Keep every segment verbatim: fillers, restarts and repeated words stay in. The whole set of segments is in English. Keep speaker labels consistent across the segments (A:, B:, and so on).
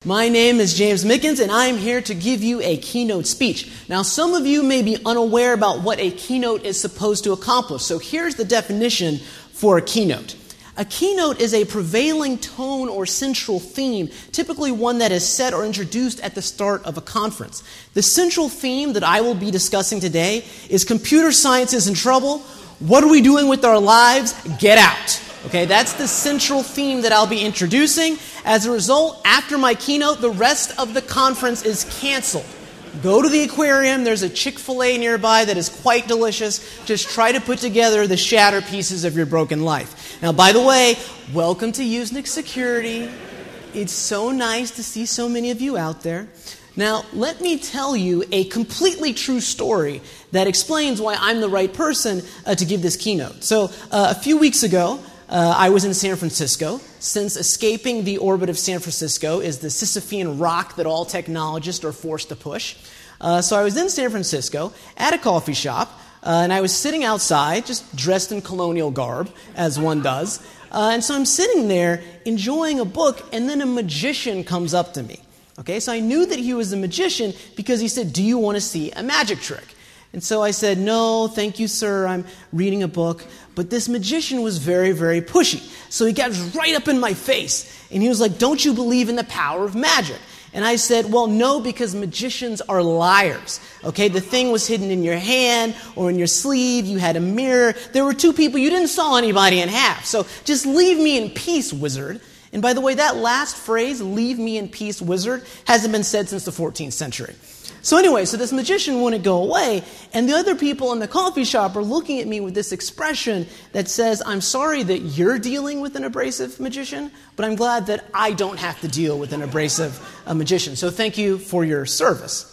A: My name is James Mickens, and I am here to give you a keynote speech. Now, some of you may be unaware about what a keynote is supposed to accomplish, so here's the definition for a keynote. A keynote is a prevailing tone or central theme, typically one that is set or introduced at the start of a conference. The central theme that I will be discussing today is computer science is in trouble. What are we doing with our lives? Get out. Okay, that's the central theme that I'll be introducing. As a result, after my keynote, the rest of the conference is canceled. Go to the aquarium. There's a Chick-fil-A nearby that is quite delicious. Just try to put together the shattered pieces of your broken life. Now, by the way, welcome to Usenix Security. It's so nice to see so many of you out there. Now, let me tell you a completely true story that explains why I'm the right person uh, to give this keynote. So, uh, a few weeks ago, Uh, I was in San Francisco. Since escaping the orbit of San Francisco is the Sisyphean rock that all technologists are forced to push. Uh, so I was in San Francisco at a coffee shop, uh, and I was sitting outside, just dressed in colonial garb, as one does. Uh, and so I'm sitting there enjoying a book, and then a magician comes up to me. Okay, so I knew that he was a magician because he said, "Do you want to see a magic trick?" And so I said, "No, thank you, sir. I'm reading a book." But this magician was very, very pushy. So he got right up in my face. And he was like, "Don't you believe in the power of magic?" And I said, "Well, no, because magicians are liars." Okay, the thing was hidden in your hand or in your sleeve. You had a mirror. There were two people. You didn't saw anybody in half. So just leave me in peace, wizard. And by the way, that last phrase, "leave me in peace, wizard," hasn't been said since the fourteenth century. So anyway, so this magician wouldn't go away, and the other people in the coffee shop are looking at me with this expression that says, "I'm sorry that you're dealing with an abrasive magician, but I'm glad that I don't have to deal with an abrasive uh, magician. So thank you for your service."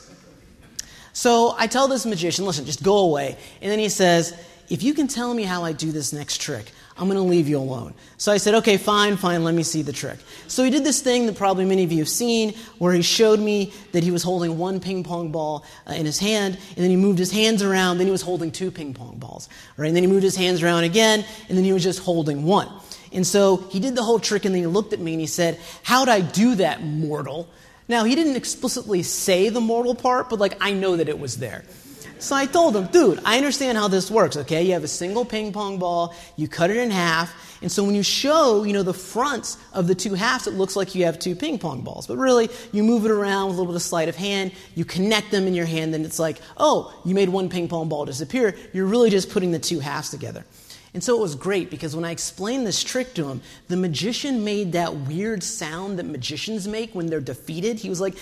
A: So I tell this magician, "Listen, just go away." And then he says, "If you can tell me how I do this next trick, I'm going to leave you alone." So I said, "Okay, fine, fine, let me see the trick." So he did this thing that probably many of you have seen, where he showed me that he was holding one ping pong ball uh, in his hand, and then he moved his hands around, then he was holding two ping pong balls. Right? And then he moved his hands around again, and then he was just holding one. And so he did the whole trick, and then he looked at me and he said, "How'd I do that, mortal?" Now, he didn't explicitly say the mortal part, but like I know that it was there. So I told him, "Dude, I understand how this works, okay? You have a single ping pong ball, you cut it in half, and so when you show, you know, the fronts of the two halves, it looks like you have two ping pong balls. But really, you move it around with a little bit of sleight of hand, you connect them in your hand, and it's like, oh, you made one ping pong ball disappear. You're really just putting the two halves together." And so it was great, because when I explained this trick to him, the magician made that weird sound that magicians make when they're defeated. He was like,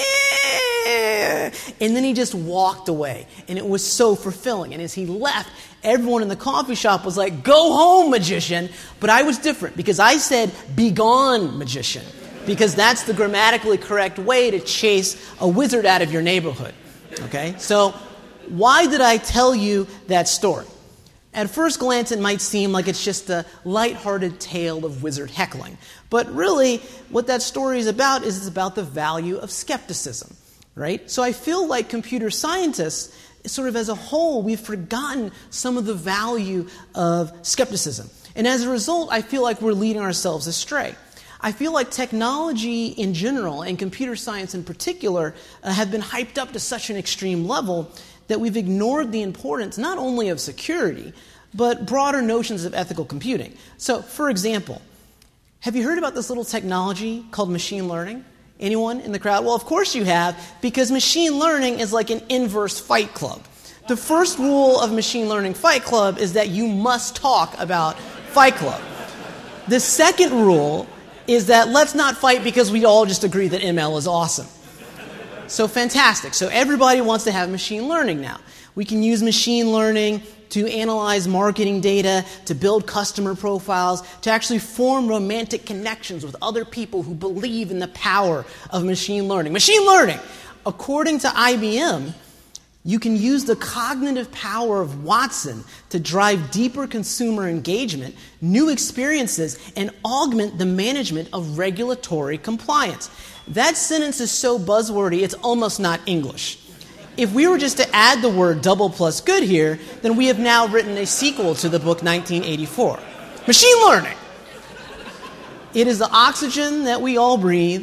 A: "Eh," and then he just walked away. And it was so fulfilling. And as he left, everyone in the coffee shop was like, "Go home, magician." But I was different, because I said, "Be gone, magician," because that's the grammatically correct way to chase a wizard out of your neighborhood. Okay? So why did I tell you that story? At first glance, it might seem like it's just a lighthearted tale of wizard heckling. But really, what that story is about is it's about the value of skepticism, right? So I feel like computer scientists, sort of as a whole, we've forgotten some of the value of skepticism. And as a result, I feel like we're leading ourselves astray. I feel like technology in general, and computer science in particular, uh, have been hyped up to such an extreme level that we've ignored the importance not only of security, but broader notions of ethical computing. So, for example, have you heard about this little technology called machine learning? Anyone in the crowd? Well, of course you have, because machine learning is like an inverse Fight Club. The first rule of machine learning Fight Club is that you must talk about Fight Club. The second rule is that let's not fight because we all just agree that M L is awesome. So fantastic. So everybody wants to have machine learning now. We can use machine learning to analyze marketing data, to build customer profiles, to actually form romantic connections with other people who believe in the power of machine learning. Machine learning! According to I B M, you can use the cognitive power of Watson to drive deeper consumer engagement, new experiences, and augment the management of regulatory compliance. That sentence is so buzzwordy, it's almost not English. If we were just to add the word double plus good here, then we have now written a sequel to the book nineteen eighty-four. Machine learning. It is the oxygen that we all breathe.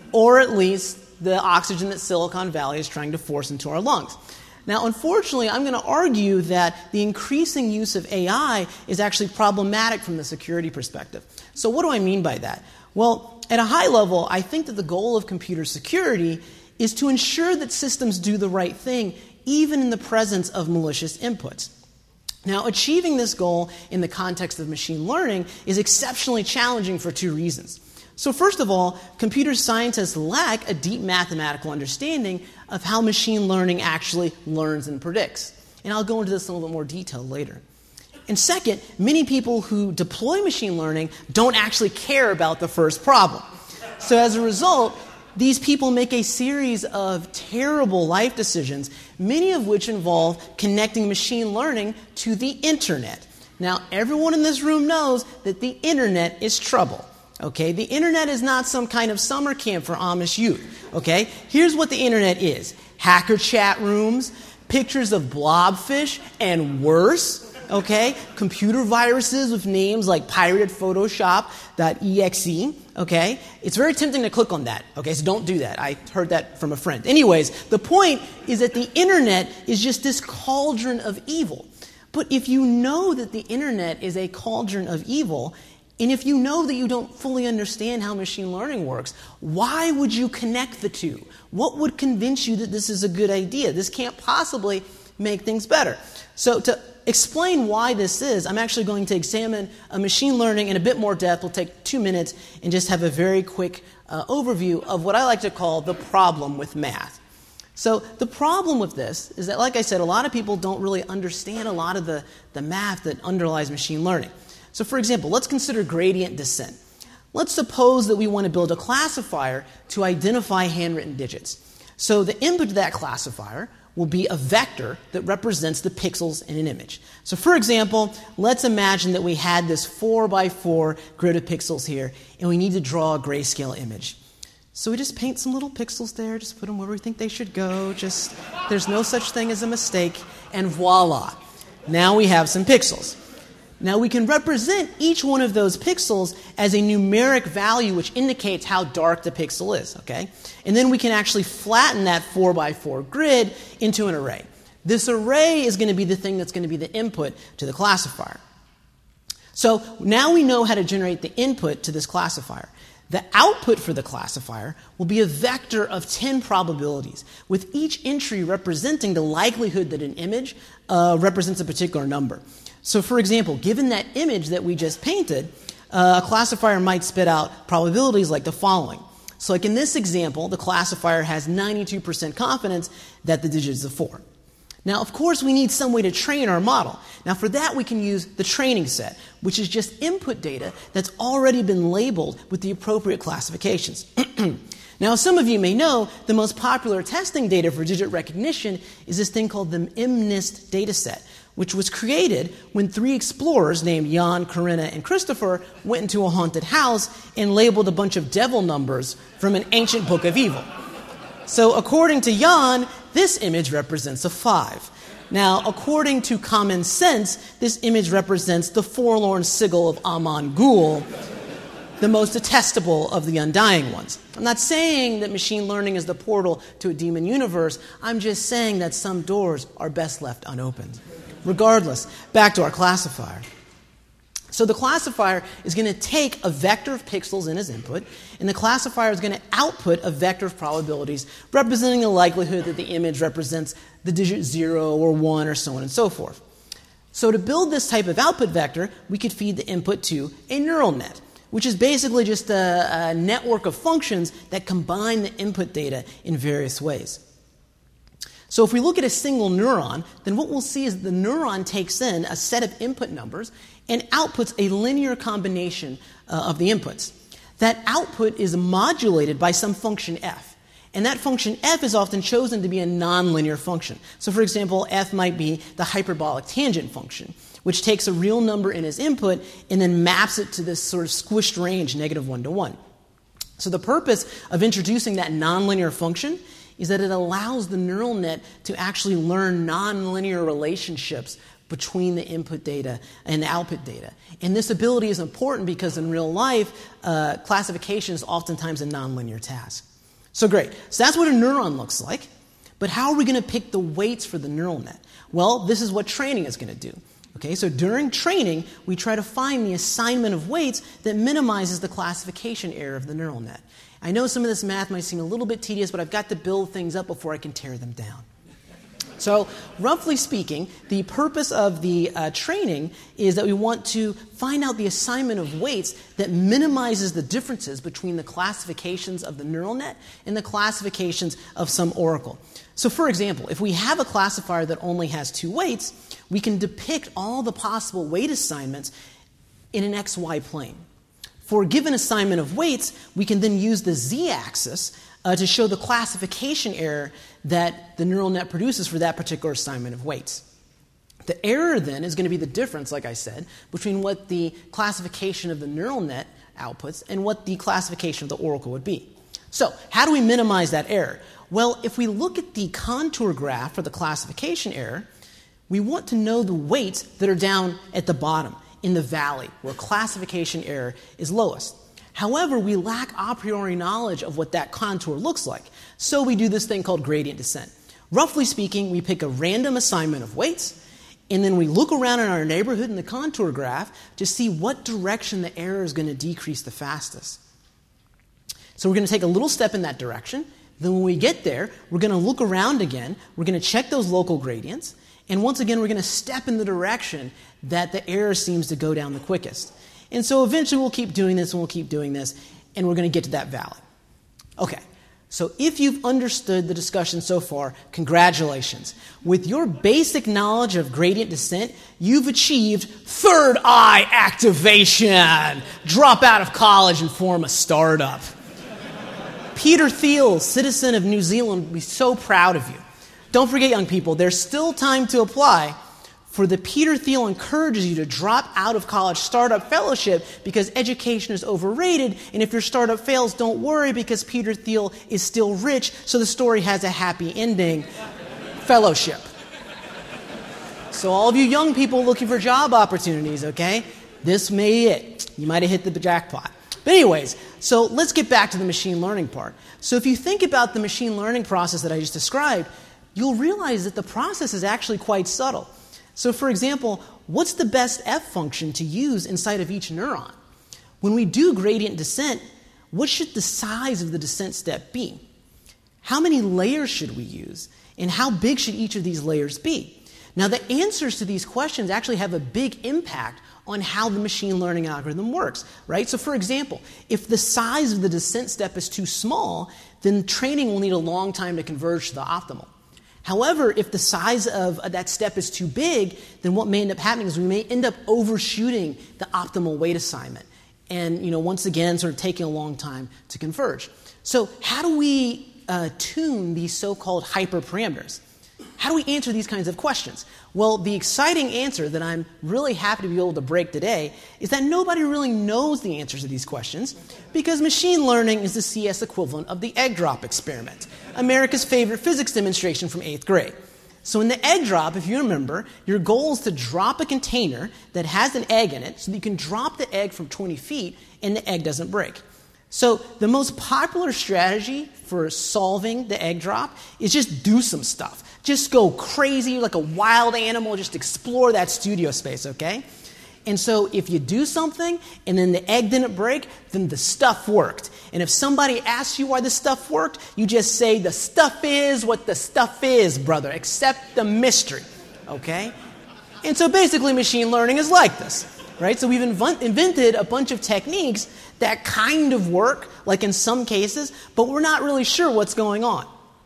A: or at least the oxygen that Silicon Valley is trying to force into our lungs. Now, unfortunately, I'm going to argue that the increasing use of A I is actually problematic from the security perspective. So what do I mean by that? Well, at a high level, I think that the goal of computer security is to ensure that systems do the right thing, even in the presence of malicious inputs. Now, achieving this goal in the context of machine learning is exceptionally challenging for two reasons. So first of all, computer scientists lack a deep mathematical understanding of how machine learning actually learns and predicts. And I'll go into this in a little bit more detail later. And second, many people who deploy machine learning don't actually care about the first problem. So as a result, these people make a series of terrible life decisions, many of which involve connecting machine learning to the internet. Now, everyone in this room knows that the internet is trouble. Okay, the internet is not some kind of summer camp for Amish youth. Okay, here's what the internet is: hacker chat rooms, pictures of blobfish, and worse. Okay, computer viruses with names like pirated photoshop dot E X E. Okay, it's very tempting to click on that. Okay, so don't do that. I heard that from a friend. Anyways, the point is that the internet is just this cauldron of evil. But if you know that the internet is a cauldron of evil, and if you know that you don't fully understand how machine learning works, why would you connect the two? What would convince you that this is a good idea? This can't possibly make things better. So to explain why this is, I'm actually going to examine a machine learning in a bit more depth. We'll take two minutes and just have a very quick uh, overview of what I like to call the problem with math. So the problem with this is that, like I said, a lot of people don't really understand a lot of the, the math that underlies machine learning. So for example, let's consider gradient descent. Let's suppose that we want to build a classifier to identify handwritten digits. So the input to that classifier will be a vector that represents the pixels in an image. So for example, let's imagine that we had this four by four grid of pixels here, and we need to draw a grayscale image. So we just paint some little pixels there, just put them where we think they should go, just there's no such thing as a mistake, and voila. Now we have some pixels. Now we can represent each one of those pixels as a numeric value which indicates how dark the pixel is, okay? And then we can actually flatten that four by four grid into an array. This array is going to be the thing that's going to be the input to the classifier. So now we know how to generate the input to this classifier. The output for the classifier will be a vector of ten probabilities, with each entry representing the likelihood that an image uh, represents a particular number. So for example, given that image that we just painted, uh, a classifier might spit out probabilities like the following. So like in this example, the classifier has ninety-two percent confidence that the digit is a four. Now, of course, we need some way to train our model. Now, for that, we can use the training set, which is just input data that's already been labeled with the appropriate classifications. Now, as some of you may know, the most popular testing data for digit recognition is this thing called the MNIST dataset, which was created when three explorers named Jan, Corinna, and Christopher went into a haunted house and labeled a bunch of devil numbers from an ancient book of evil. So according to Jan, this image represents a five. Now, according to common sense, this image represents the forlorn sigil of Aman Ghul, the most detestable of the undying ones. I'm not saying that machine learning is the portal to a demon universe. I'm just saying that some doors are best left unopened. Regardless, back to our classifier. So the classifier is going to take a vector of pixels in as input, and the classifier is going to output a vector of probabilities representing the likelihood that the image represents the digit zero or one or so on and so forth. So to build this type of output vector, we could feed the input to a neural net, which is basically just a, a network of functions that combine the input data in various ways. So if we look at a single neuron, then what we'll see is the neuron takes in a set of input numbers and outputs a linear combination uh, of the inputs. That output is modulated by some function f. And that function f is often chosen to be a nonlinear function. So for example, f might be the hyperbolic tangent function, which takes a real number in as input and then maps it to this sort of squished range, negative one to one. So the purpose of introducing that nonlinear function is that it allows the neural net to actually learn nonlinear relationships between the input data and the output data. And this ability is important because in real life, uh, classification is oftentimes a nonlinear task. So great. So that's what a neuron looks like. But how are we going to pick the weights for the neural net? Well, this is what training is going to do. Okay, so during training, we try to find the assignment of weights that minimizes the classification error of the neural net. I know some of this math might seem a little bit tedious, but I've got to build things up before I can tear them down. So, roughly speaking, the purpose of the uh, training is that we want to find out the assignment of weights that minimizes the differences between the classifications of the neural net and the classifications of some oracle. So, for example, if we have a classifier that only has two weights, we can depict all the possible weight assignments in an X Y plane. For a given assignment of weights, we can then use the z-axis uh, to show the classification error that the neural net produces for that particular assignment of weights. The error then is going to be the difference, like I said, between what the classification of the neural net outputs and what the classification of the oracle would be. So, how do we minimize that error? Well, if we look at the contour graph for the classification error, we want to know the weights that are down at the bottom, in the valley, where classification error is lowest. However, we lack a priori knowledge of what that contour looks like, so we do this thing called gradient descent. Roughly speaking, we pick a random assignment of weights, and then we look around in our neighborhood in the contour graph to see what direction the error is going to decrease the fastest. So we're going to take a little step in that direction. Then when we get there, we're going to look around again, we're going to check those local gradients, and once again, we're going to step in the direction that the error seems to go down the quickest. And so eventually we'll keep doing this and we'll keep doing this, and we're going to get to that valley. Okay, so if you've understood the discussion so far, congratulations. With your basic knowledge of gradient descent, you've achieved third eye activation. Drop out of college and form a startup. Peter Thiel, citizen of New Zealand, will be so proud of you. Don't forget, young people, there's still time to apply, for the Peter Thiel encourages you to drop out of college startup fellowship because education is overrated, and if your startup fails, don't worry because Peter Thiel is still rich, so the story has a happy ending. Fellowship. So all of you young people looking for job opportunities, okay, this may be it. You might have hit the jackpot. But anyways, so let's get back to the machine learning part. So if you think about the machine learning process that I just described, you'll realize that the process is actually quite subtle. So for example, what's the best F function to use inside of each neuron? When we do gradient descent, what should the size of the descent step be? How many layers should we use? And how big should each of these layers be? Now the answers to these questions actually have a big impact on how the machine learning algorithm works, right? So for example, if the size of the descent step is too small, then training will need a long time to converge to the optimal. However, if the size of that step is too big, then what may end up happening is we may end up overshooting the optimal weight assignment. And, you know, once again, sort of taking a long time to converge. So how do we uh, tune these so-called hyperparameters? How do we answer these kinds of questions? Well, the exciting answer that I'm really happy to be able to break today is that nobody really knows the answers to these questions because machine learning is the C S equivalent of the egg drop experiment, America's favorite physics demonstration from eighth grade. So in the egg drop, if you remember, your goal is to drop a container that has an egg in it so that you can drop the egg from twenty feet and the egg doesn't break. So the most popular strategy for solving the egg drop is just do some stuff. Just go crazy like a wild animal, just explore that studio space, okay? And so if you do something and then the egg didn't break, then the stuff worked. And if somebody asks you why the stuff worked, you just say, the stuff is what the stuff is, brother. Accept the mystery, okay? And so basically machine learning is like this, right? So we've inv- invented a bunch of techniques that kind of work, like in some cases, but we're not really sure what's going on.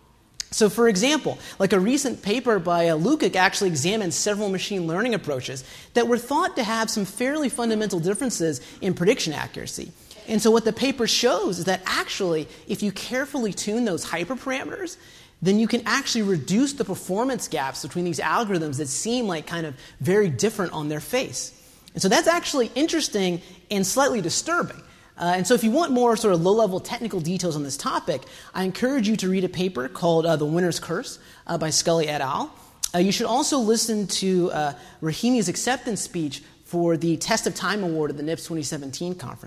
A: So for example, like a recent paper by uh, Lukic actually examined several machine learning approaches that were thought to have some fairly fundamental differences in prediction accuracy. And so what the paper shows is that actually, if you carefully tune those hyperparameters, then you can actually reduce the performance gaps between these algorithms that seem like kind of very different on their face. And so that's actually interesting and slightly disturbing. Uh, and so if you want more sort of low-level technical details on this topic, I encourage you to read a paper called uh, The Winner's Curse uh, by Scully et al. Uh, you should also listen to uh, Rahimi's acceptance speech for the Test of Time Award at the N I P S twenty seventeen conference.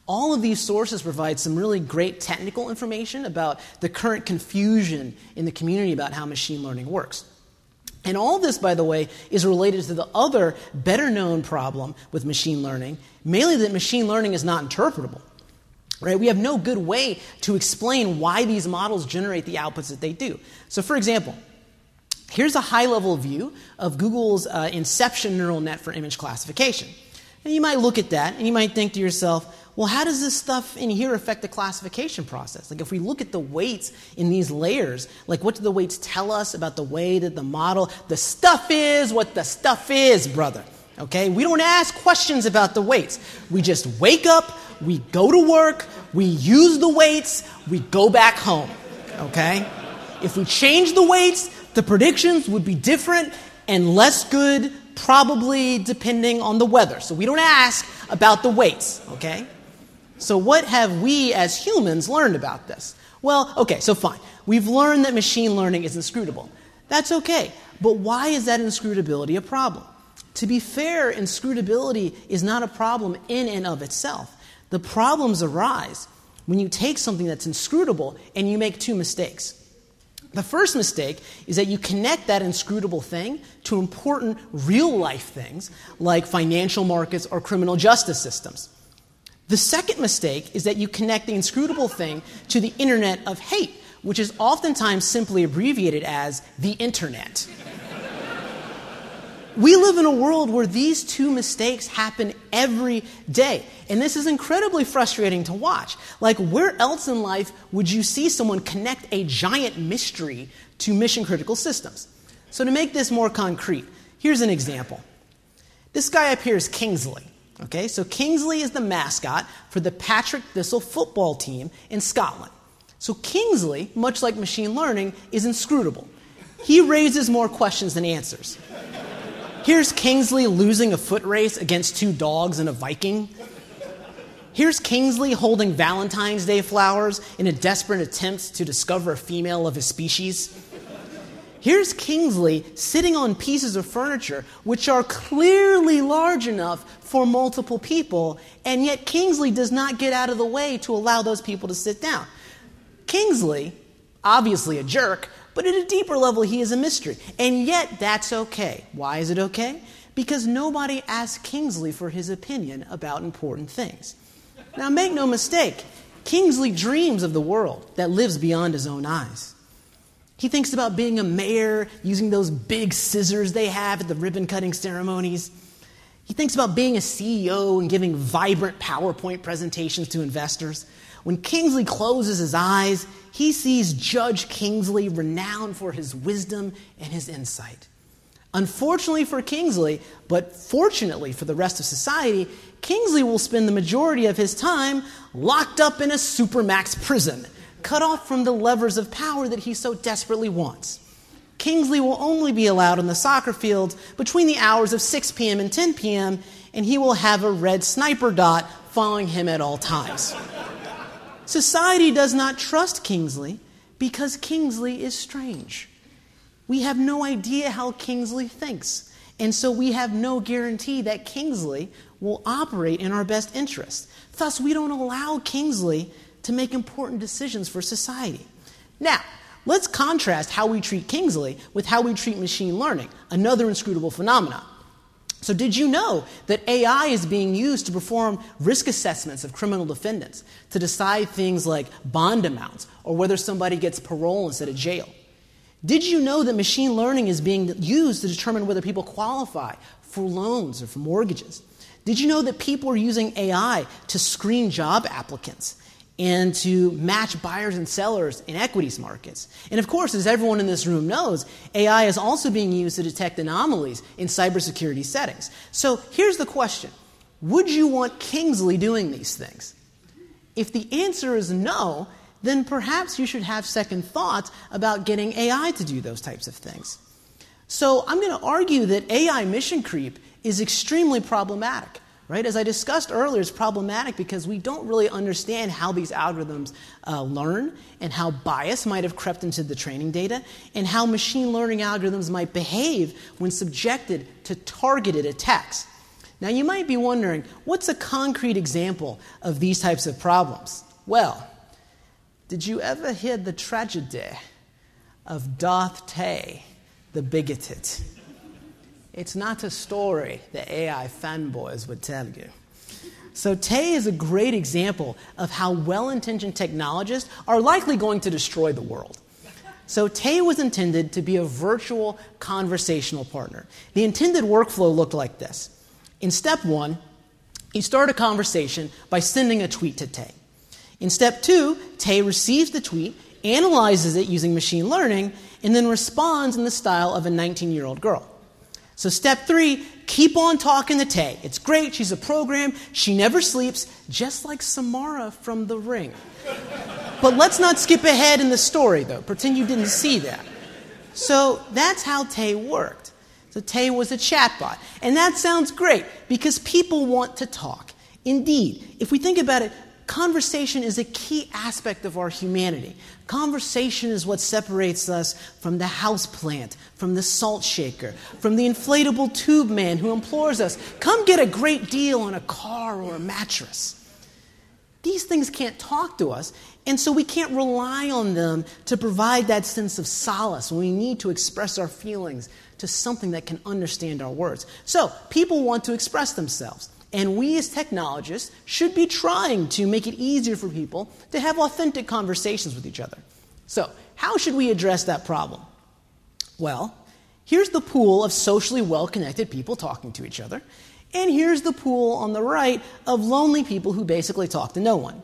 A: All of these sources provide some really great technical information about the current confusion in the community about how machine learning works. And all this, by the way, is related to the other better-known problem with machine learning, mainly that machine learning is not interpretable. Right? We have no good way to explain why these models generate the outputs that they do. So, for example, here's a high-level view of Google's uh, Inception neural net for image classification. And you might look at that and you might think to yourself, well, how does this stuff in here affect the classification process? Like, if we look at the weights in these layers, like, what do the weights tell us about the way that the model, the stuff is what the stuff is, brother. Okay? We don't ask questions about the weights. We just wake up, we go to work, we use the weights, we go back home. Okay? If we change the weights, the predictions would be different and less good, probably depending on the weather. So we don't ask about the weights. Okay? So what have we as humans learned about this? Well, okay, so fine. We've learned that machine learning is inscrutable. That's okay. But why is that inscrutability a problem? To be fair, inscrutability is not a problem in and of itself. The problems arise when you take something that's inscrutable and you make two mistakes. The first mistake is that you connect that inscrutable thing to important real-life things like financial markets or criminal justice systems. The second mistake is that you connect the inscrutable thing to the Internet of Hate, which is oftentimes simply abbreviated as the Internet. We live in a world where these two mistakes happen every day, and this is incredibly frustrating to watch. Like, where else in life would you see someone connect a giant mystery to mission-critical systems? So to make this more concrete, here's an example. This guy up here is Kingsley. Okay, so Kingsley is the mascot for the Patrick Thistle football team in Scotland. So Kingsley, much like machine learning, is inscrutable. He raises more questions than answers. Here's Kingsley losing a foot race against two dogs and a Viking. Here's Kingsley holding Valentine's Day flowers in a desperate attempt to discover a female of his species. Here's Kingsley sitting on pieces of furniture which are clearly large enough for multiple people, and yet Kingsley does not get out of the way to allow those people to sit down. Kingsley, obviously a jerk, but at a deeper level he is a mystery. And yet that's okay. Why is it okay? Because nobody asked Kingsley for his opinion about important things. Now make no mistake, Kingsley dreams of the world that lives beyond his own eyes. He thinks about being a mayor, using those big scissors they have at the ribbon-cutting ceremonies. He thinks about being a C E O and giving vibrant PowerPoint presentations to investors. When Kingsley closes his eyes, he sees Judge Kingsley, renowned for his wisdom and his insight. Unfortunately for Kingsley, but fortunately for the rest of society, Kingsley will spend the majority of his time locked up in a supermax prison, cut off from the levers of power that he so desperately wants. Kingsley will only be allowed on the soccer field between the hours of six p.m. and ten p.m., and he will have a red sniper dot following him at all times. Society does not trust Kingsley because Kingsley is strange. We have no idea how Kingsley thinks, and so we have no guarantee that Kingsley will operate in our best interest. Thus, we don't allow Kingsley to make important decisions for society. Now, let's contrast how we treat Kingsley with how we treat machine learning, another inscrutable phenomenon. So did you know that A I is being used to perform risk assessments of criminal defendants, to decide things like bond amounts or whether somebody gets parole instead of jail? Did you know that machine learning is being used to determine whether people qualify for loans or for mortgages? Did you know that people are using A I to screen job applicants and to match buyers and sellers in equities markets? And of course, as everyone in this room knows, A I is also being used to detect anomalies in cybersecurity settings. So here's the question. Would you want Kingsley doing these things? If the answer is no, then perhaps you should have second thoughts about getting A I to do those types of things. So I'm going to argue that A I mission creep is extremely problematic. Right? As I discussed earlier, it's problematic because we don't really understand how these algorithms uh, learn and how bias might have crept into the training data and how machine learning algorithms might behave when subjected to targeted attacks. Now you might be wondering, what's a concrete example of these types of problems? Well, did you ever hear the tragedy of Darth Tay, the bigoted? It's not a story the A I fanboys would tell you. So Tay is a great example of how well-intentioned technologists are likely going to destroy the world. So Tay was intended to be a virtual conversational partner. The intended workflow looked like this. In step one, you start a conversation by sending a tweet to Tay. In step two, Tay receives the tweet, analyzes it using machine learning, and then responds in the style of a nineteen-year-old girl. So step three, keep on talking to Tay. It's great, she's a program, she never sleeps, just like Samara from The Ring. But let's not skip ahead in the story, though. Pretend you didn't see that. So that's how Tay worked. So Tay was a chatbot. And that sounds great, because people want to talk. Indeed, if we think about it, conversation is a key aspect of our humanity. Conversation is what separates us from the houseplant, from the salt shaker, from the inflatable tube man who implores us, come get a great deal on a car or a mattress. These things can't talk to us, and so we can't rely on them to provide that sense of solace when we need to express our feelings to something that can understand our words. So people want to express themselves. And we as technologists should be trying to make it easier for people to have authentic conversations with each other. So, how should we address that problem? Well, here's the pool of socially well-connected people talking to each other. And here's the pool on the right of lonely people who basically talk to no one.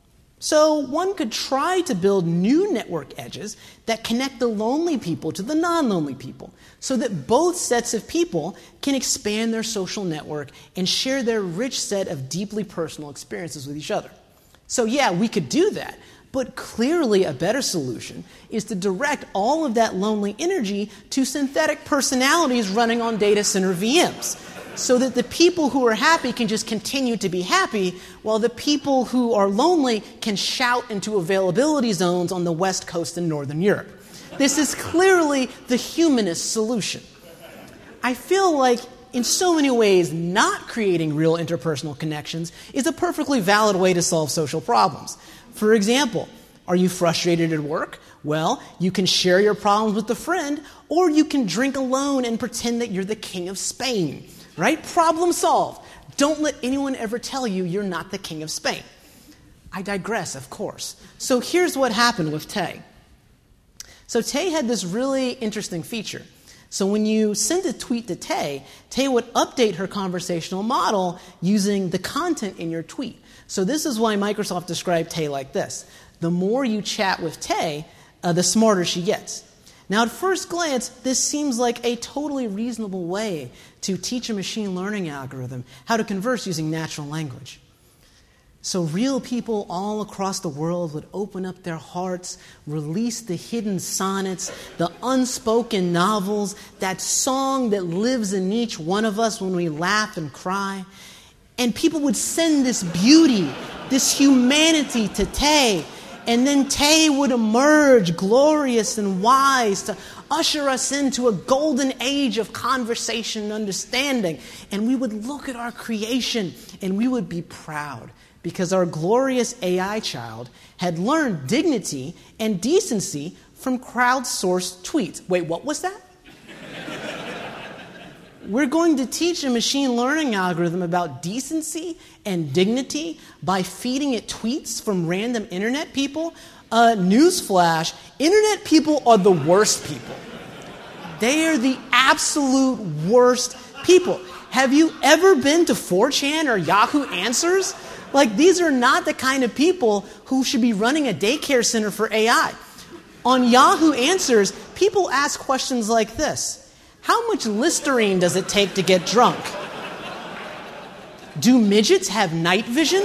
A: So one could try to build new network edges that connect the lonely people to the non-lonely people so that both sets of people can expand their social network and share their rich set of deeply personal experiences with each other. So yeah, we could do that, but clearly a better solution is to direct all of that lonely energy to synthetic personalities running on data center V Ms, so that the people who are happy can just continue to be happy, while the people who are lonely can shout into availability zones on the West Coast in Northern Europe. This is clearly the humanist solution. I feel like, in so many ways, not creating real interpersonal connections is a perfectly valid way to solve social problems. For example, are you frustrated at work? Well, you can share your problems with a friend, or you can drink alone and pretend that you're the king of Spain. Right? Problem solved. Don't let anyone ever tell you you're not the king of Spain. I digress, of course. So here's what happened with Tay. So Tay had this really interesting feature. So when you send a tweet to Tay, Tay would update her conversational model using the content in your tweet. So this is why Microsoft described Tay like this. The more you chat with Tay, uh, the smarter she gets. Now, at first glance, this seems like a totally reasonable way to teach a machine learning algorithm how to converse using natural language. So real people all across the world would open up their hearts, release the hidden sonnets, the unspoken novels, that song that lives in each one of us when we laugh and cry. And people would send this beauty, this humanity to Tay. And then Tay would emerge glorious and wise to usher us into a golden age of conversation and understanding. And we would look at our creation and we would be proud because our glorious A I child had learned dignity and decency from crowdsourced tweets. Wait, what was that? We're going to teach a machine learning algorithm about decency and dignity by feeding it tweets from random internet people? Uh, newsflash, internet people are the worst people. They are the absolute worst people. Have you ever been to four chan or Yahoo Answers? Like, these are not the kind of people who should be running a daycare center for A I. On Yahoo Answers, people ask questions like this. How much Listerine does it take to get drunk? Do midgets have night vision?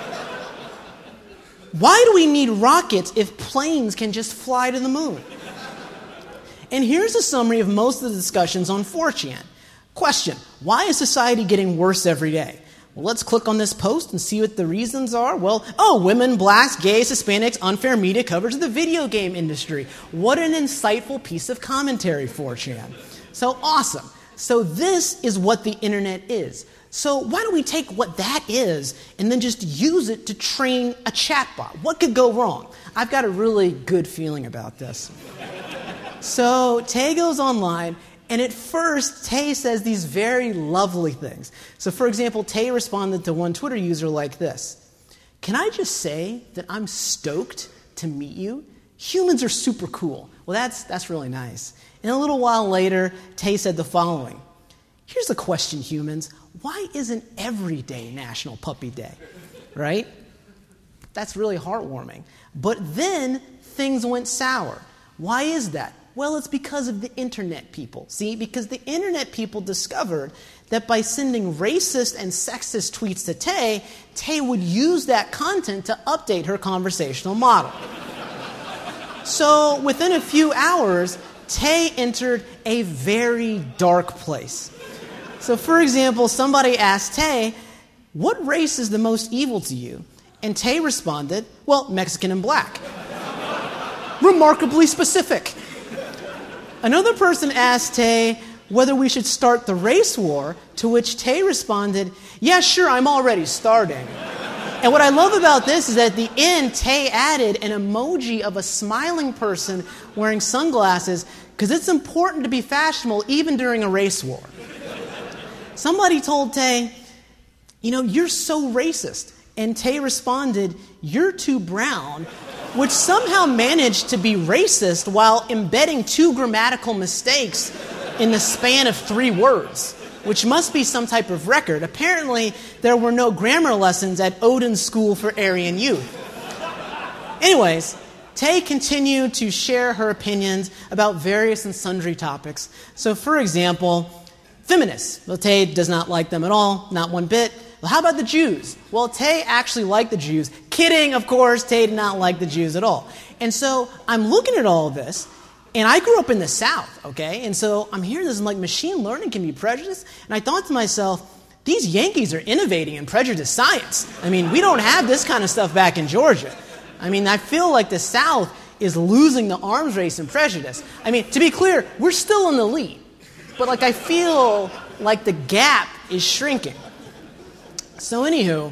A: Why do we need rockets if planes can just fly to the moon? And here's a summary of most of the discussions on four chan. Question, why is society getting worse every day? Well, let's click on this post and see what the reasons are. Well, oh, women, blacks, gays, Hispanics, unfair media coverage of the video game industry. What an insightful piece of commentary, four chan. So awesome. So this is what the internet is. So why don't we take what that is and then just use it to train a chatbot? What could go wrong? I've got a really good feeling about this. So Tay goes online, and at first, Tay says these very lovely things. So for example, Tay responded to one Twitter user like this: "Can I just say that I'm stoked to meet you? Humans are super cool." Well, that's, that's really nice. And a little while later, Tay said the following: "Here's a question, humans. Why isn't every day National Puppy Day?" Right? That's really heartwarming. But then things went sour. Why is that? Well, it's because of the internet people. See, because the internet people discovered that by sending racist and sexist tweets to Tay, Tay would use that content to update her conversational model. So within a few hours, Tay entered a very dark place. So for example, somebody asked Tay, "What race is the most evil to you?" And Tay responded, "Well, Mexican and black." Remarkably specific. Another person asked Tay whether we should start the race war, to which Tay responded, "Yeah, sure, I'm already starting." And what I love about this is that at the end, Tay added an emoji of a smiling person wearing sunglasses, because it's important to be fashionable even during a race war. Somebody told Tay, "You know, you're so racist." And Tay responded, "You're too brown," which somehow managed to be racist while embedding two grammatical mistakes in the span of three words, which must be some type of record. Apparently, there were no grammar lessons at Odin's School for Aryan Youth. Anyways, Tay continued to share her opinions about various and sundry topics. So, for example, feminists. Well, Tay does not like them at all, not one bit. Well, how about the Jews? Well, Tay actually liked the Jews. Kidding, of course, Tay did not like the Jews at all. And so I'm looking at all of this, and I grew up in the South, okay? And so I'm hearing this, and like, machine learning can be prejudice. And I thought to myself, these Yankees are innovating in prejudice science. I mean, we don't have this kind of stuff back in Georgia. I mean, I feel like the South is losing the arms race in prejudice. I mean, to be clear, we're still in the lead. But like, I feel like the gap is shrinking. So anywho,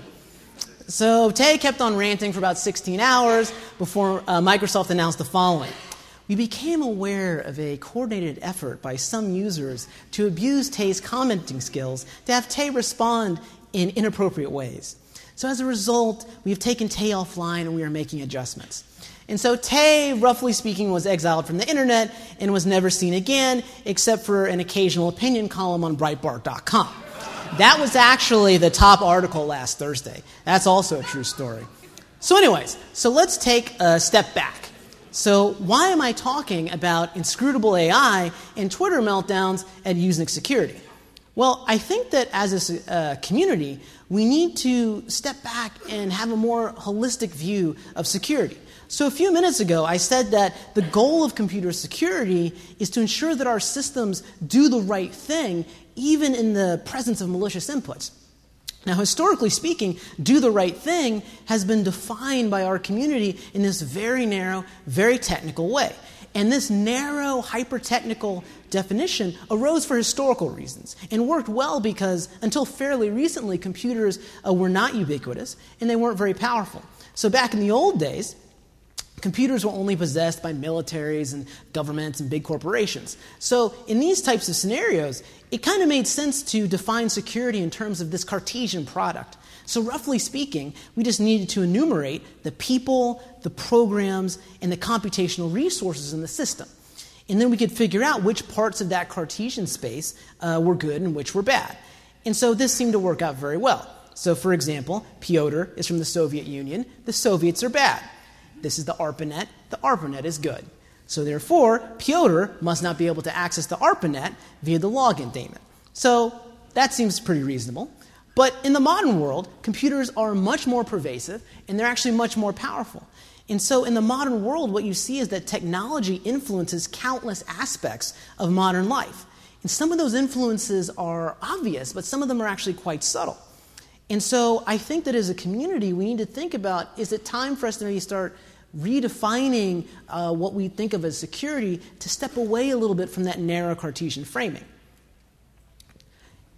A: so Tay kept on ranting for about sixteen hours before uh, Microsoft announced the following: "We became aware of a coordinated effort by some users to abuse Tay's commenting skills to have Tay respond in inappropriate ways. So as a result, we have taken Tay offline and we are making adjustments." And so Tay, roughly speaking, was exiled from the internet and was never seen again, except for an occasional opinion column on Breitbart dot com. That was actually the top article last Thursday. That's also a true story. So anyways, so let's take a step back. So why am I talking about inscrutable A I and Twitter meltdowns at Usenix Security? Well, I think that as a uh, community, we need to step back and have a more holistic view of security. So a few minutes ago, I said that the goal of computer security is to ensure that our systems do the right thing, even in the presence of malicious inputs. Now, historically speaking, do the right thing has been defined by our community in this very narrow, very technical way. And this narrow, hyper-technical definition arose for historical reasons and worked well because, until fairly recently, computers uh, were not ubiquitous and they weren't very powerful. So back in the old days, computers were only possessed by militaries and governments and big corporations. So in these types of scenarios, it kind of made sense to define security in terms of this Cartesian product. So roughly speaking, we just needed to enumerate the people, the programs, and the computational resources in the system. And then we could figure out which parts of that Cartesian space uh, were good and which were bad. And so this seemed to work out very well. So for example, Pyotr is from the Soviet Union. The Soviets are bad. This is the ARPANET. The ARPANET is good. So therefore, Pyotr must not be able to access the ARPANET via the login daemon. So that seems pretty reasonable. But in the modern world, computers are much more pervasive, and they're actually much more powerful. And so in the modern world, what you see is that technology influences countless aspects of modern life. And some of those influences are obvious, but some of them are actually quite subtle. And so I think that as a community, we need to think about, is it time for us to maybe start redefining uh, what we think of as security to step away a little bit from that narrow Cartesian framing?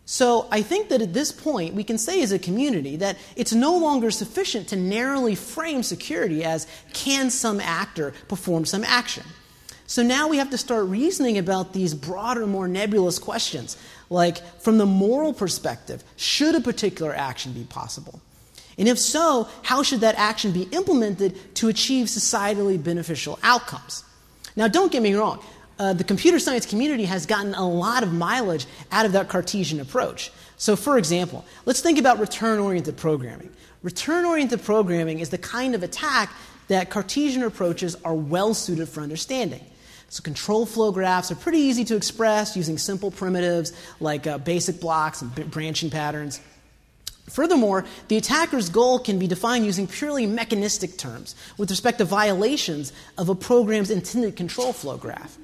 A: So I think that at this point, we can say as a community that it's no longer sufficient to narrowly frame security as, can some actor perform some action? So now we have to start reasoning about these broader, more nebulous questions, like from the moral perspective, should a particular action be possible? And if so, how should that action be implemented to achieve societally beneficial outcomes? Now, don't get me wrong. Uh, the computer science community has gotten a lot of mileage out of that Cartesian approach. So, for example, let's think about return-oriented programming. Return-oriented programming is the kind of attack that Cartesian approaches are well-suited for understanding. So control flow graphs are pretty easy to express using simple primitives like uh, basic blocks and b- branching patterns. Furthermore, the attacker's goal can be defined using purely mechanistic terms with respect to violations of a program's intended control flow graph.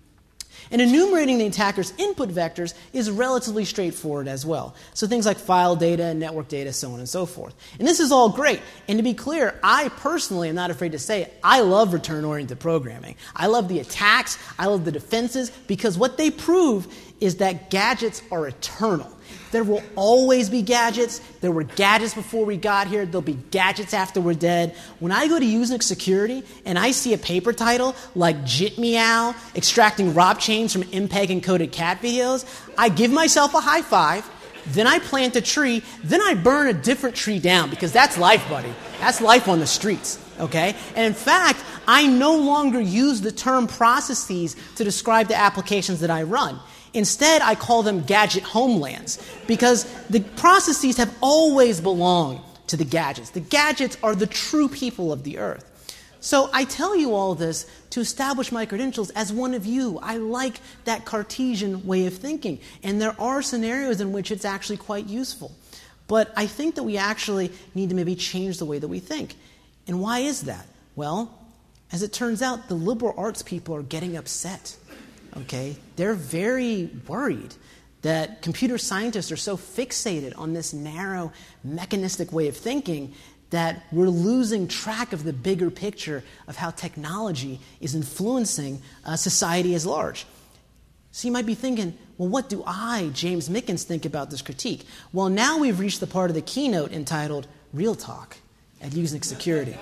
A: And enumerating the attacker's input vectors is relatively straightforward as well. So things like file data, network data, so on and so forth. And this is all great. And to be clear, I personally am not afraid to say it. I love return-oriented programming. I love the attacks. I love the defenses, because what they prove is that gadgets are eternal. There will always be gadgets. There were gadgets before we got here. There'll be gadgets after we're dead. When I go to Usenix Security and I see a paper title like JitMeow extracting Rob chains from M P E G-encoded cat videos, I give myself a high five, then I plant a tree, then I burn a different tree down, because that's life, buddy. That's life on the streets, okay? And in fact, I no longer use the term processes to describe the applications that I run. Instead, I call them gadget homelands, because the processes have always belonged to the gadgets. The gadgets are the true people of the earth. So I tell you all this to establish my credentials as one of you. I like that Cartesian way of thinking, and there are scenarios in which it's actually quite useful. But I think that we actually need to maybe change the way that we think. And why is that? Well, as it turns out, the liberal arts people are getting upset. Okay, they're very worried that computer scientists are so fixated on this narrow, mechanistic way of thinking that we're losing track of the bigger picture of how technology is influencing uh, society as large. So you might be thinking, well, what do I, James Mickens, think about this critique? Well, now we've reached the part of the keynote entitled Real Talk at Usenix Security.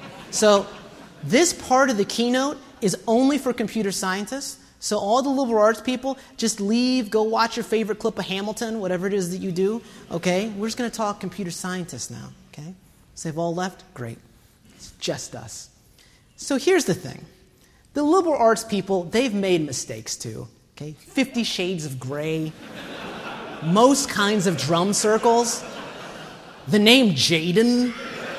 A: So this part of the keynote is only for computer scientists. So all the liberal arts people, just leave, go watch your favorite clip of Hamilton, whatever it is that you do, okay? We're just going to talk computer scientists now, okay? So they've all left? Great. It's just us. So here's the thing. The liberal arts people, they've made mistakes too, okay? Fifty Shades of Grey, most kinds of drum circles, the name Jaden,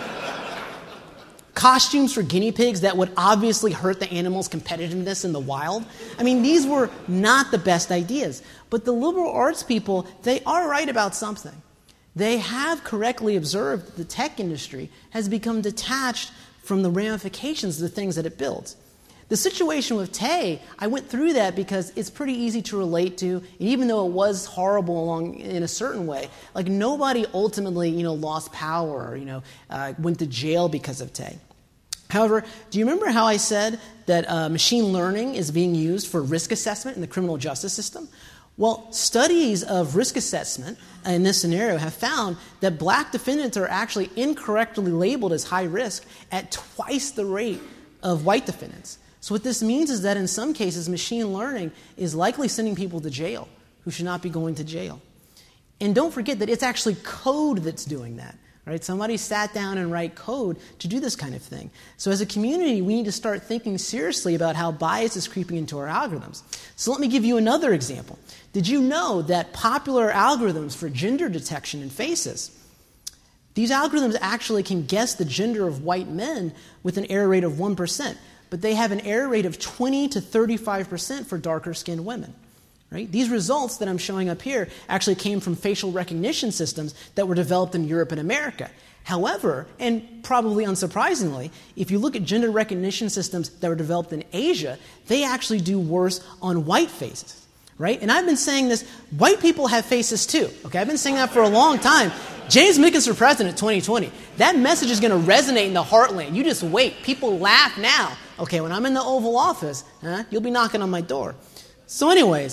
A: costumes for guinea pigs that would obviously hurt the animals' competitiveness in the wild. I mean, these were not the best ideas. But the liberal arts people, they are right about something. They have correctly observed that the tech industry has become detached from the ramifications of the things that it builds. The situation with Tay, I went through that because it's pretty easy to relate to, and even though it was horrible along in a certain way, like nobody ultimately, you know, lost power or, you know, uh, went to jail because of Tay. However, do you remember how I said that uh, machine learning is being used for risk assessment in the criminal justice system? Well, studies of risk assessment in this scenario have found that black defendants are actually incorrectly labeled as high risk at twice the rate of white defendants. So what this means is that in some cases, machine learning is likely sending people to jail who should not be going to jail. And don't forget that it's actually code that's doing that. Right? Somebody sat down and write code to do this kind of thing. So as a community, we need to start thinking seriously about how bias is creeping into our algorithms. So let me give you another example. Did you know that popular algorithms for gender detection in faces, these algorithms actually can guess the gender of white men with an error rate of one percent, but they have an error rate of twenty to thirty-five percent for darker-skinned women. Right? These results that I'm showing up here actually came from facial recognition systems that were developed in Europe and America. However, and probably unsurprisingly, if you look at gender recognition systems that were developed in Asia, they actually do worse on white faces. Right? And I've been saying this, white people have faces too. Okay, I've been saying that for a long time. James Mickens for president twenty twenty. That message is going to resonate in the heartland. You just wait. People laugh now. Okay, when I'm in the Oval Office, huh, you'll be knocking on my door. So anyways,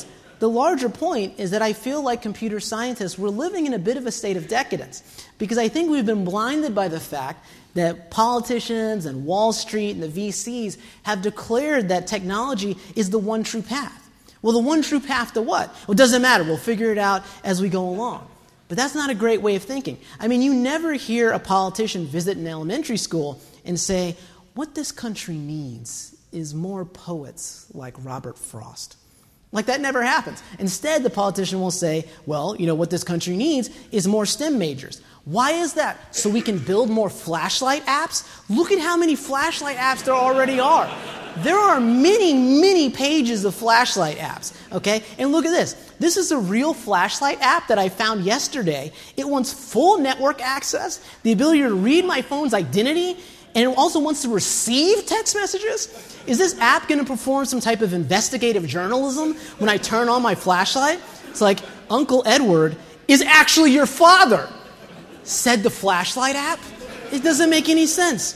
A: the larger point is that I feel like computer scientists, we're living in a bit of a state of decadence, because I think we've been blinded by the fact that politicians and Wall Street and the V Cs have declared that technology is the one true path. Well, the one true path to what? Well, it doesn't matter. We'll figure it out as we go along. But that's not a great way of thinking. I mean, you never hear a politician visit an elementary school and say, what this country needs is more poets like Robert Frost. Like, that never happens. Instead, the politician will say, well, you know, what this country needs is more STEM majors. Why is that? So we can build more flashlight apps? Look at how many flashlight apps there already are. There are many, many pages of flashlight apps, okay? And look at this. This is a real flashlight app that I found yesterday. It wants full network access, the ability to read my phone's identity, and it also wants to receive text messages. Is this app going to perform some type of investigative journalism when I turn on my flashlight? It's like, Uncle Edward is actually your father, said the flashlight app. It doesn't make any sense.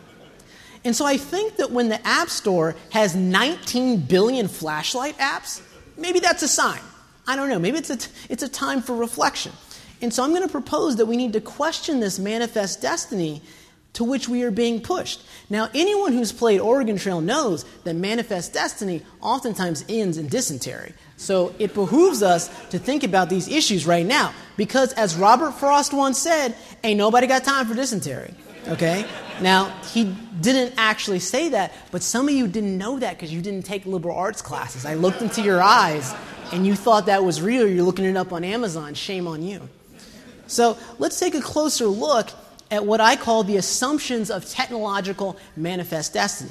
A: And so I think that when the App Store has nineteen billion flashlight apps, maybe that's a sign. I don't know. Maybe it's a, t- it's a time for reflection. And so I'm going to propose that we need to question this manifest destiny to which we are being pushed. Now, anyone who's played Oregon Trail knows that manifest destiny oftentimes ends in dysentery. So it behooves us to think about these issues right now, because as Robert Frost once said, ain't nobody got time for dysentery. Okay? Now, he didn't actually say that, but some of you didn't know that because you didn't take liberal arts classes. I looked into your eyes, and you thought that was real. You're looking it up on Amazon. Shame on you. So let's take a closer look at what I call the assumptions of technological manifest destiny.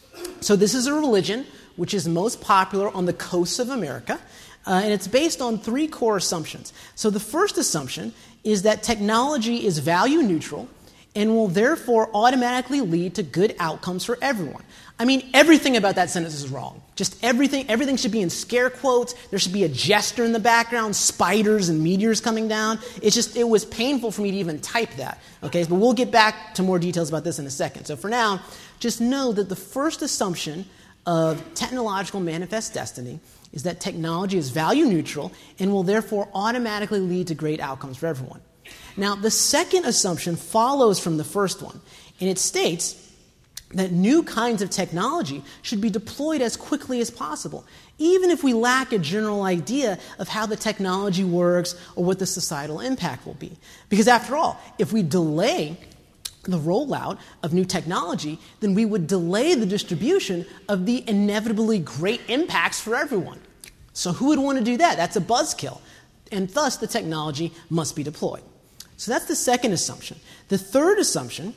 A: So this is a religion which is most popular on the coasts of America, uh, and it's based on three core assumptions. So the first assumption is that technology is value neutral and will therefore automatically lead to good outcomes for everyone. I mean, everything about that sentence is wrong. Just everything, everything should be in scare quotes. There should be a jester in the background, spiders and meteors coming down. It's just, it was painful for me to even type that. Okay, but we'll get back to more details about this in a second. So for now, just know that the first assumption of technological manifest destiny is that technology is value neutral and will therefore automatically lead to great outcomes for everyone. Now, the second assumption follows from the first one, and it states that new kinds of technology should be deployed as quickly as possible, even if we lack a general idea of how the technology works or what the societal impact will be. Because after all, if we delay the rollout of new technology, then we would delay the distribution of the inevitably great impacts for everyone. So who would want to do that? That's a buzzkill. And thus, the technology must be deployed. So that's the second assumption. The third assumption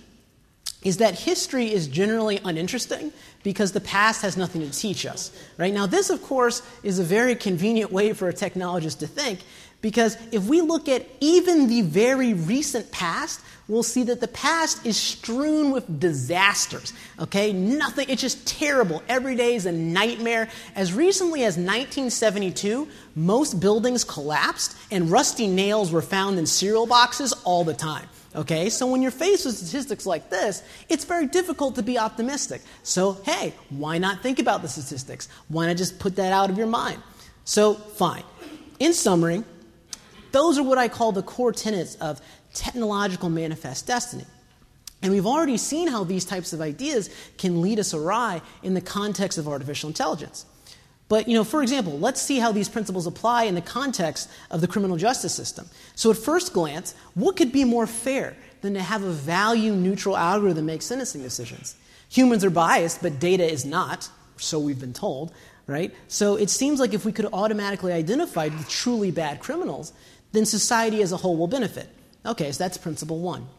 A: is that history is generally uninteresting because the past has nothing to teach us. Right? Now, this, of course, is a very convenient way for a technologist to think, because if we look at even the very recent past, we'll see that the past is strewn with disasters. Okay? Nothing, it's just terrible. Every day is a nightmare. As recently as nineteen seventy-two, most buildings collapsed and rusty nails were found in cereal boxes all the time. Okay, so when you're faced with statistics like this, it's very difficult to be optimistic. So, hey, why not think about the statistics? Why not just put that out of your mind? So, fine. In summary, those are what I call the core tenets of technological manifest destiny. And we've already seen how these types of ideas can lead us awry in the context of artificial intelligence. But, you know, for example, let's see how these principles apply in the context of the criminal justice system. So at first glance, what could be more fair than to have a value-neutral algorithm make sentencing decisions? Humans are biased, but data is not, so we've been told, right? So it seems like if we could automatically identify the truly bad criminals, then society as a whole will benefit. Okay, so that's principle one.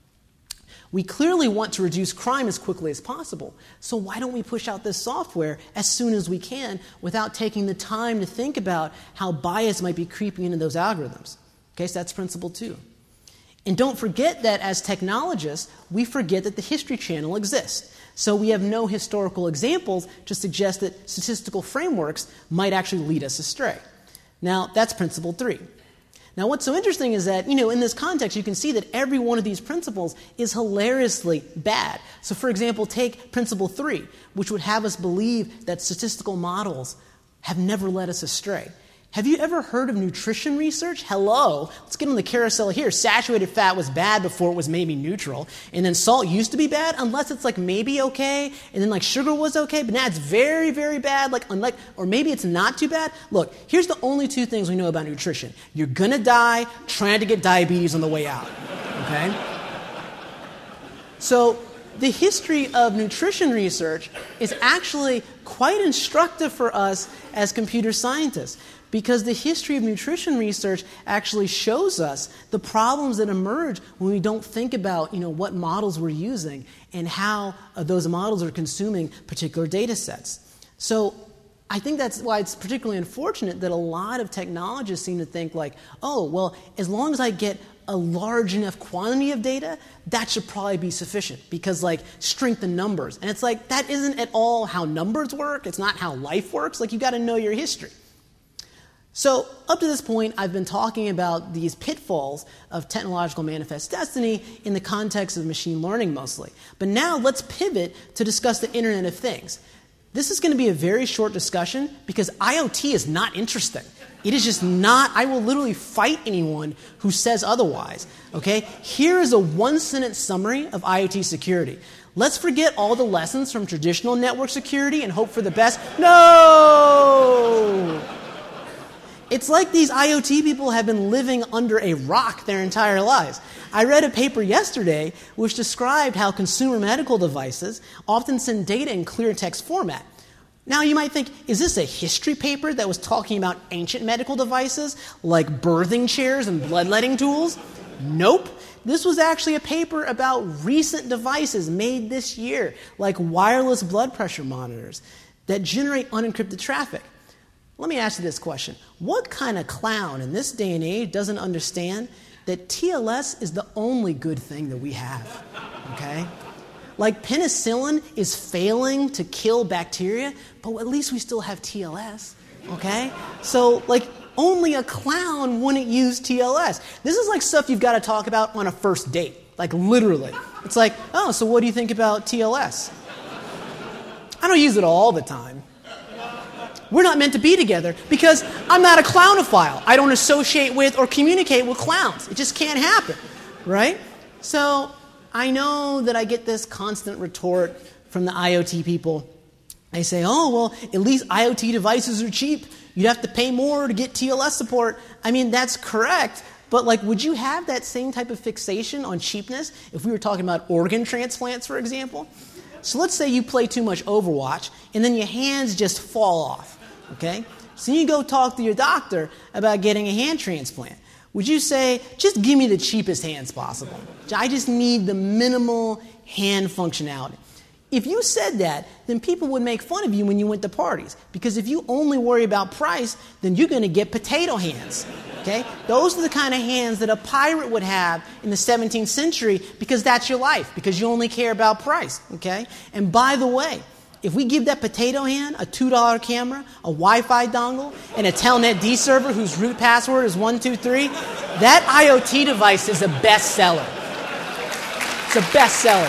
A: We clearly want to reduce crime as quickly as possible. So why don't we push out this software as soon as we can without taking the time to think about how bias might be creeping into those algorithms? Okay, so that's principle two. And don't forget that as technologists, we forget that the History Channel exists. So we have no historical examples to suggest that statistical frameworks might actually lead us astray. Now, that's principle three. Now, what's so interesting is that, you know, in this context, you can see that every one of these principles is hilariously bad. So, for example, take principle three, which would have us believe that statistical models have never led us astray. Have you ever heard of nutrition research? Hello. Let's get on the carousel here. Saturated fat was bad before it was maybe neutral. And then salt used to be bad unless it's like maybe okay. And then like sugar was okay. But now it's very, very bad. Like unlike, or maybe it's not too bad. Look, here's the only two things we know about nutrition. You're going to die trying to get diabetes on the way out. Okay? So the history of nutrition research is actually quite instructive for us as computer scientists, because the history of nutrition research actually shows us the problems that emerge when we don't think about, you know, what models we're using and how uh, those models are consuming particular data sets. So I think that's why it's particularly unfortunate that a lot of technologists seem to think like, oh, well, as long as I get a large enough quantity of data, that should probably be sufficient, because like strength in numbers. And it's like, that isn't at all how numbers work. It's not how life works. Like, you got to know your history. So up to this point, I've been talking about these pitfalls of technological manifest destiny in the context of machine learning mostly. But now let's pivot to discuss the Internet of Things. This is going to be a very short discussion because IoT is not interesting. It is just not. I will literally fight anyone who says otherwise. Okay? Here is a one-sentence summary of IoT security. Let's forget all the lessons from traditional network security and hope for the best. No! It's like these IoT people have been living under a rock their entire lives. I read a paper yesterday which described how consumer medical devices often send data in clear text format. Now you might think, is this a history paper that was talking about ancient medical devices like birthing chairs and bloodletting tools? Nope. This was actually a paper about recent devices made this year, like wireless blood pressure monitors that generate unencrypted traffic. Let me ask you this question. What kind of clown in this day and age doesn't understand that T L S is the only good thing that we have? Okay? Like penicillin is failing to kill bacteria, but at least we still have T L S. Okay? So, like, only a clown wouldn't use T L S. This is like stuff you've got to talk about on a first date. Like, literally. It's like, oh, so what do you think about T L S? I don't use it all the time. We're not meant to be together because I'm not a clownophile. I don't associate with or communicate with clowns. It just can't happen, right? So I know that I get this constant retort from the IoT people. They say, oh, well, at least IoT devices are cheap. You'd have to pay more to get T L S support. I mean, that's correct. But like, would you have that same type of fixation on cheapness if we were talking about organ transplants, for example? So let's say you play too much Overwatch and then your hands just fall off. Okay? So you go talk to your doctor about getting a hand transplant. Would you say, just give me the cheapest hands possible? I just need the minimal hand functionality. If you said that, then people would make fun of you when you went to parties. Because if you only worry about price, then you're going to get potato hands. Okay? Those are the kind of hands that a pirate would have in the seventeenth century because that's your life, because you only care about price. Okay? And by the way, if we give that potato hand a two dollar camera, a Wi-Fi dongle, and a Telnet D server whose root password is one two three, that IoT device is a bestseller. It's a bestseller.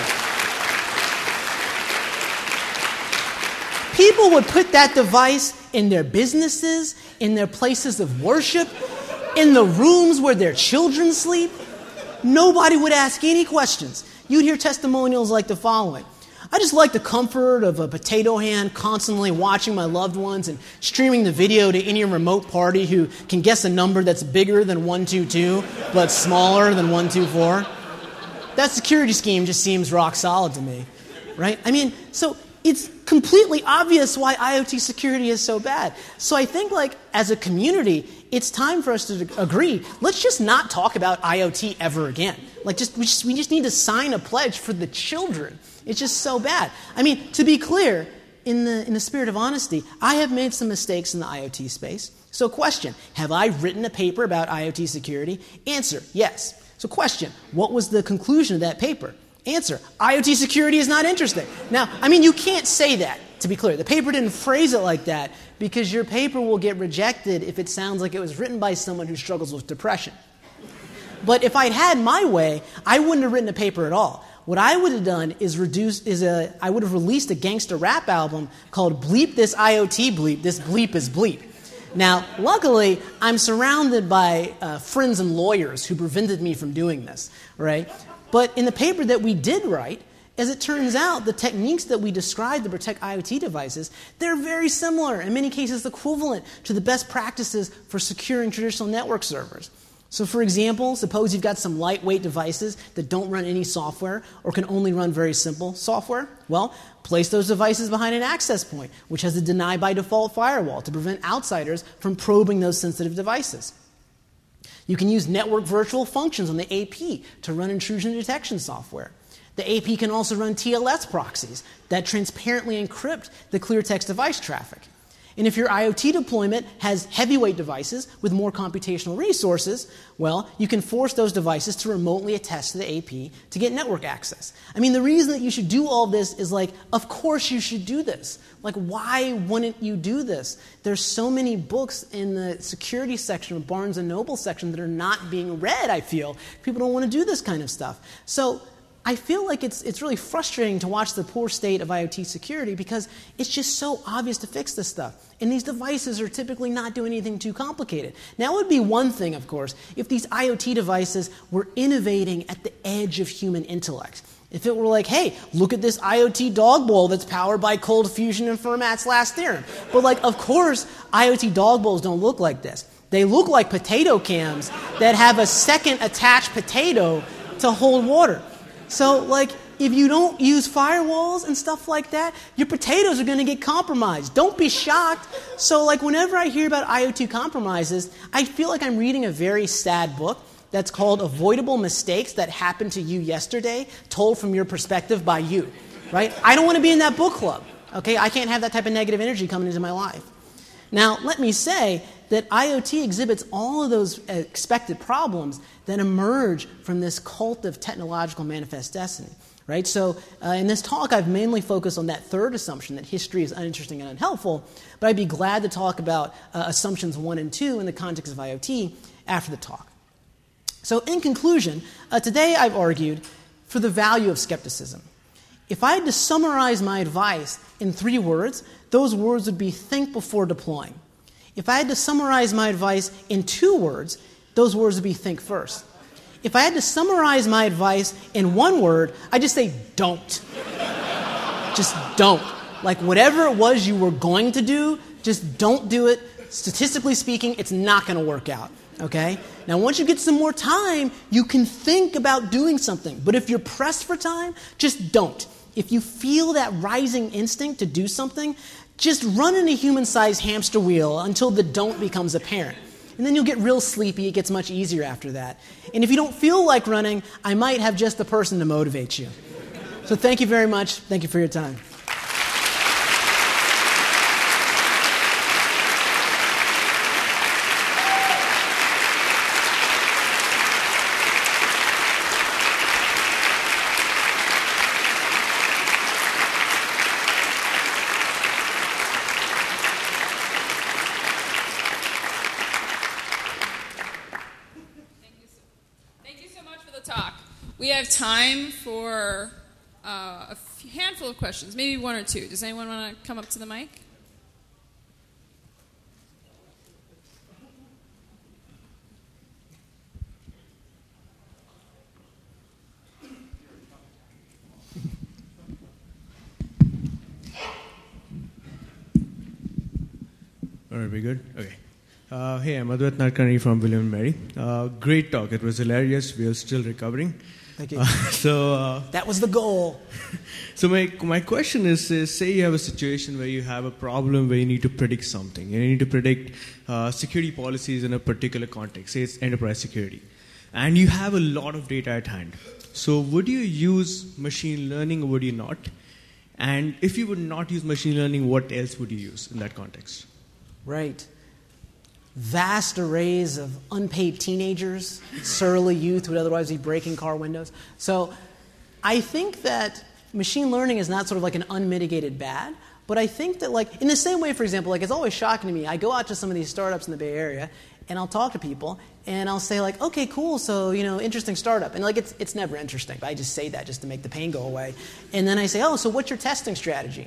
A: People would put that device in their businesses, in their places of worship, in the rooms where their children sleep. Nobody would ask any questions. You'd hear testimonials like the following. I just like the comfort of a potato hand constantly watching my loved ones and streaming the video to any remote party who can guess a number that's bigger than one two two but smaller than one two four. That security scheme just seems rock solid to me, right? I mean, so it's completely obvious why IoT security is so bad. So I think, like, as a community, it's time for us to agree. Let's just not talk about IoT ever again. Like, just we just we just need to sign a pledge for the children. It's just so bad. I mean, to be clear, in the in the spirit of honesty, I have made some mistakes in the IoT space. So question, have I written a paper about IoT security? Answer, yes. So question, what was the conclusion of that paper? Answer, IoT security is not interesting. Now, I mean, you can't say that, to be clear. The paper didn't phrase it like that because your paper will get rejected if it sounds like it was written by someone who struggles with depression. But if I'd had my way, I wouldn't have written a paper at all. What I would have done is reduce is a I would have released a gangster rap album called Bleep This IoT Bleep. This bleep is bleep. Now, luckily, I'm surrounded by uh, friends and lawyers who prevented me from doing this, right? But in the paper that we did write, as it turns out, the techniques that we described to protect IoT devices, they're very similar, in many cases equivalent to the best practices for securing traditional network servers. So for example, suppose you've got some lightweight devices that don't run any software or can only run very simple software. Well, place those devices behind an access point, which has a deny by default firewall to prevent outsiders from probing those sensitive devices. You can use network virtual functions on the A P to run intrusion detection software. The A P can also run T L S proxies that transparently encrypt the clear text device traffic. And if your IoT deployment has heavyweight devices with more computational resources, well, you can force those devices to remotely attest to the A P to get network access. I mean, the reason that you should do all this is like, of course you should do this. Like, why wouldn't you do this? There's so many books in the security section of Barnes and Noble section that are not being read, I feel. People don't want to do this kind of stuff. So I feel like it's, it's really frustrating to watch the poor state of IoT security because it's just so obvious to fix this stuff. And these devices are typically not doing anything too complicated. Now, it would be one thing, of course, if these IoT devices were innovating at the edge of human intellect. If it were like, hey, look at this IoT dog bowl that's powered by cold fusion and Fermat's last theorem. But like, of course, IoT dog bowls don't look like this. They look like potato cans that have a second attached potato to hold water. So, like, if you don't use firewalls and stuff like that, your potatoes are going to get compromised. Don't be shocked. So, like, whenever I hear about IoT compromises, I feel like I'm reading a very sad book that's called Avoidable Mistakes That Happened to You Yesterday, told from your perspective by you, right? I don't want to be in that book club, okay? I can't have that type of negative energy coming into my life. Now, let me say that IoT exhibits all of those expected problems that emerge from this cult of technological manifest destiny, right? So uh, in this talk, I've mainly focused on that third assumption, that history is uninteresting and unhelpful, but I'd be glad to talk about uh, assumptions one and two in the context of IoT after the talk. So in conclusion, uh, today I've argued for the value of skepticism. If I had to summarize my advice in three words, those words would be think before deploying. If I had to summarize my advice in two words, those words would be think first. If I had to summarize my advice in one word, I'd just say don't. Just don't. Like whatever it was you were going to do, just don't do it. Statistically speaking, it's not going to work out. Okay? Now, once you get some more time, you can think about doing something. But if you're pressed for time, just don't. If you feel that rising instinct to do something, just run in a human-sized hamster wheel until the don't becomes apparent. And then you'll get real sleepy. It gets much easier after that. And if you don't feel like running, I might have just the person to motivate you. So thank you very much. Thank you for your time.
B: We have time for uh, a handful of questions, maybe one or two. Does anyone want to come up to the mic?
C: All right, we good? Okay. Uh, hey, I'm Advait Narkani from William and Mary. Uh, great talk. It was hilarious. We are still recovering.
A: Thank you.
C: Uh, so uh,
A: that was the goal.
C: So my my question is, is, say you have a situation where you have a problem where you need to predict something. You need to predict uh, security policies in a particular context. Say it's enterprise security. And you have a lot of data at hand. So would you use machine learning or would you not? And if you would not use machine learning, what else would you use in that context?
A: Right. Vast arrays of unpaid teenagers, surly youth who would otherwise be breaking car windows. So I think that machine learning is not sort of like an unmitigated bad, but I think that like in the same way, for example, like it's always shocking to me. I go out to some of these startups in the Bay Area and I'll talk to people and I'll say like, okay, cool, so you know, interesting startup. And like it's it's never interesting, but I just say that just to make the pain go away. And then I say, oh, so what's your testing strategy?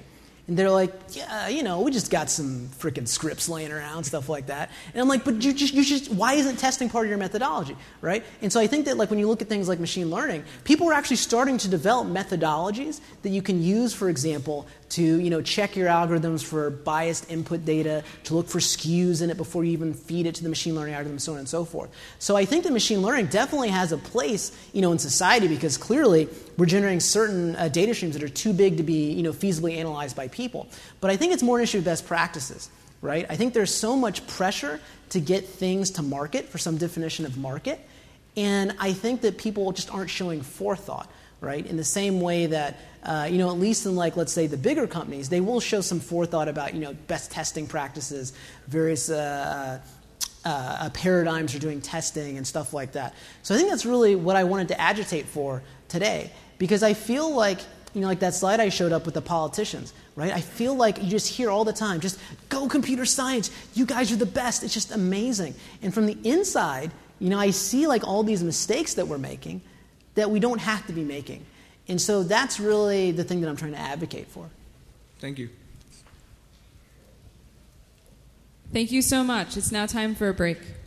A: And they're like, yeah, you know, we just got some freaking scripts laying around, stuff like that. And I'm like, but you just, you just, why isn't testing part of your methodology, right? And so I think that like when you look at things like machine learning, people are actually starting to develop methodologies that you can use, for example, to you know check your algorithms for biased input data, to look for skews in it before you even feed it to the machine learning algorithm, so on and so forth. So I think that machine learning definitely has a place, you know, in society because clearly we're generating certain uh, data streams that are too big to be, you know, feasibly analyzed by people. But I think it's more an issue of best practices, right? I think there's so much pressure to get things to market for some definition of market, and I think that people just aren't showing forethought, right? In the same way that, uh, you know, at least in like, let's say the bigger companies, they will show some forethought about, you know, best testing practices, various uh, uh, uh, paradigms for doing testing and stuff like that. So I think that's really what I wanted to agitate for today, because I feel like, you know, like that slide I showed up with the politicians, right? I feel like you just hear all the time, just go computer science, you guys are the best, it's just amazing. And from the inside, you know, I see like all these mistakes that we're making that we don't have to be making. And so that's really the thing that I'm trying to advocate for.
C: Thank you.
B: Thank you so much. It's now time for a break.